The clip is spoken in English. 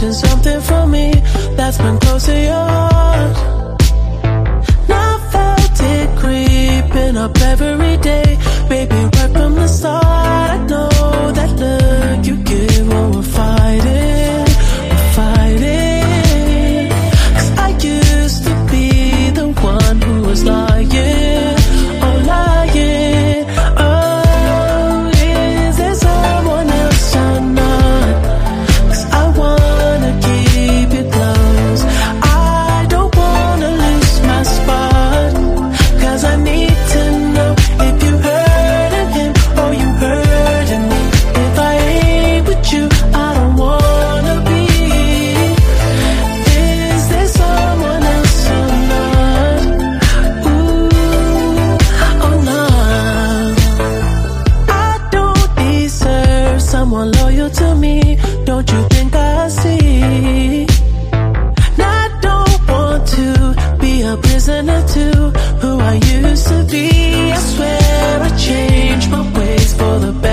missing something from me that's been close to yours. Now I felt it creeping up every day. Baby, right from the start, I know that look you give when we're fighting. We're fighting. 'Cause I used to be the one who was lying. Oh, lying. Oh, is there someone else or not? 'Cause I wanna keep you close. I don't wanna lose my spot. 'Cause I need to know if you hurting him or you hurting me. If I ain't with you, I don't wanna be. Is there someone else or not? Ooh, oh no. I don't deserve someone loyal to me. Don't you think I see? Now I don't want to be a prisoner to who I used to be. I swear I changed my ways for the better.